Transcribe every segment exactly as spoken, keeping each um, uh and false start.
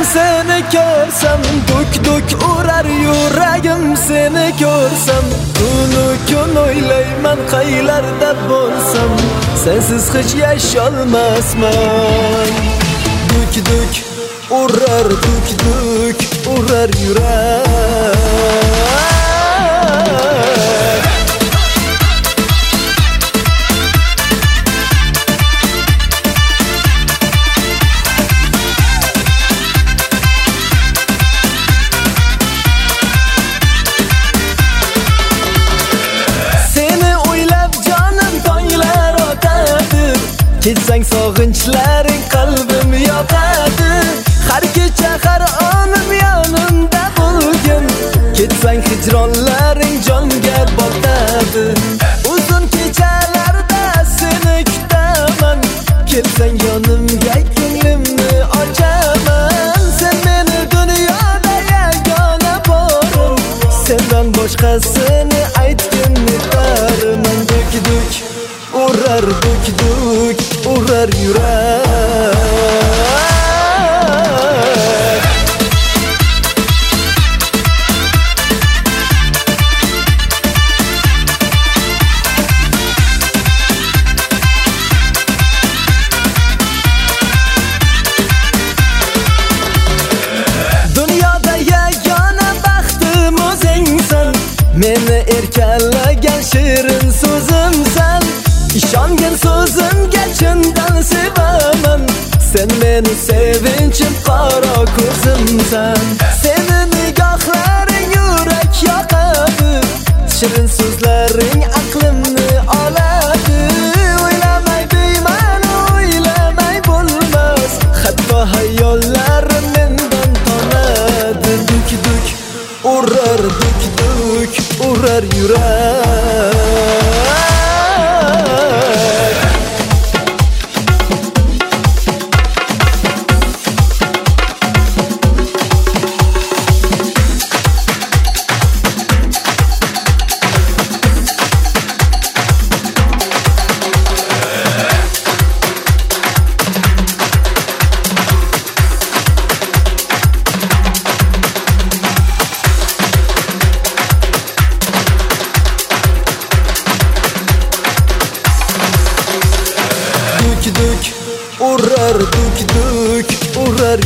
seni ko'rsam, duk duk urar yuragim seni ko'rsam. Tunu kun o'ylayman qaylarda bo'lsam, sensiz hech yasholmasman. Duk duk urar, duk duk urar yurak. Ketsang sog'inchlaring qalbim yoqadi. Har kecha har onim yonimda bo'lgin. Ketsang hijronlaring jonga botadi. Uzun kechalarda seni kutaman. Kelsang yonimga ko'nglimni ochaman. Sen meni dunyoda yagona borim. Sendan boshqasini aytgin yetarman. Duk duk urar, duk duk urar yurak. Dunyoda yagona baxtim o'zingsan. Meni erkalagan shirin so'zimsan. İşongin so'zimga chindan sevaman. Sen meni sevinchim qaro ko'zimsan. Seni nigohlaring yurak yoqadi. Shirin so'zlaring aqlimni oladi. O'ylamay deyman, o'ylamay bo'lmas. Hatto hayollarim mendan tonadi. Duk duk urar, duk duk urar yurak. Duk duk urar, duk duk urar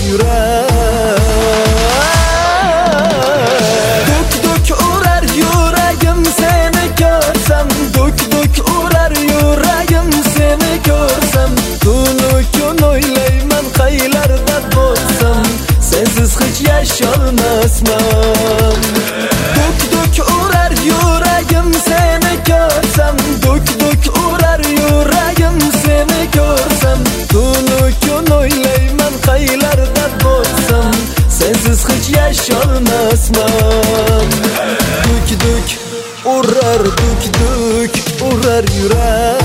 yurak. Duk duk urar yuragim seni ko'rsam. Duk duk urar yuragim seni ko'rsam. Tunu kun o'ylayman qaylarda bo'lsam, sensiz hech yasholmasman. Duk duk urar yuragim seni ko'rsam. Duk duk urar yuragim seni ko'rsam. Tunu kun o'ylayman qaylarda bo'lsam, sensiz hech yasholmasman. Duk duk urar, duk duk urar yurak.